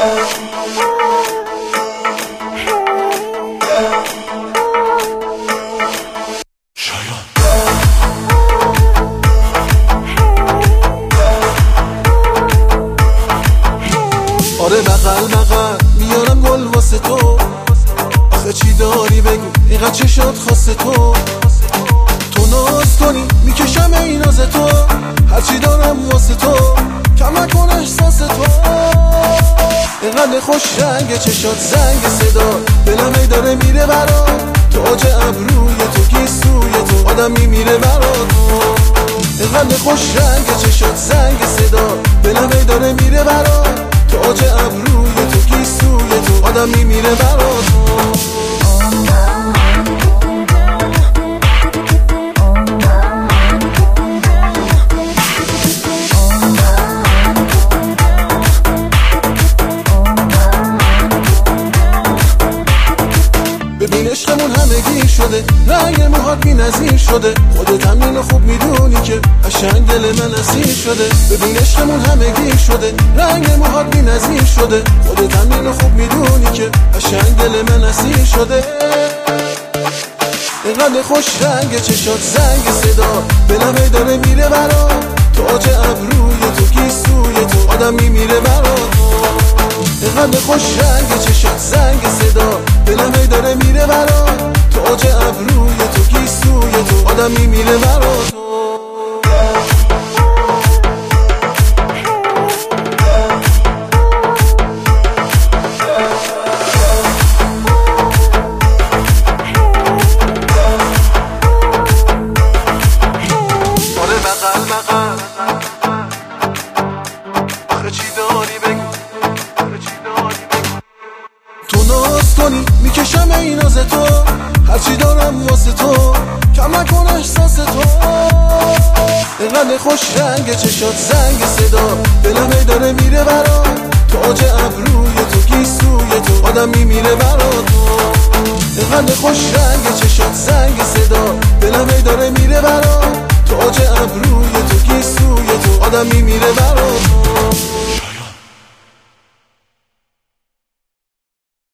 آره بغل بغل میارم گل واسه تو، آخه چی داری بگو اینقدر چه شد خاصه تو ناز کنی میکشم این ناز تو، هرچی دارم واسه تو کم نکن احساس تو. اینقدر خوش رنگ چشات زنگ صدا، دلم ای داره میره برات، تو آج ابروی تو گیسوی تو آدم میمیره برات. اینقدر خوش رنگ چشات زنگ صدا، دلم ای داره میره برات، تو آج ابروی تو گیسوی تو آدم میمیره برات. ببین عشقمون همگی شده، رنگ موهات بی نظیر شده، خودت هم اینو خوب میدونی که قشنگ دل من اسیر شده. ببین عشقمون همگی شده، رنگ موهات بی نظیر شده، خودت هم اینو خوب میدونی که قشنگ دل من اسیر شده. اینقدر خوش رنگ چشات زنگ صدا، دلم ای داره میره برات، تو آج ابروی تو گیسوی تو آدم میمیره برات. اینقدر خوش رنگ چشات زنگ صدا، دلم ای داره میره برات، تو آج ابروی تو گیسوی تو آدم میمیره برات. آره بغل بغل آخه چی داری بگو، تو ناز کنی میکشم این ناز تو، هرچی دارم واسه تو کم نکن احساس تو. اینقدر خوش رنگ چشات زنگ صدا، دلم ای داره میره برات، تو آج ابروی تو گیسوی تو آدم میمیره برات. اینقدر خوش رنگ چشات زنگ صدا، دلم ای داره میره برات، تو آج ابروی تو گیسوی تو آدم میمیره برات.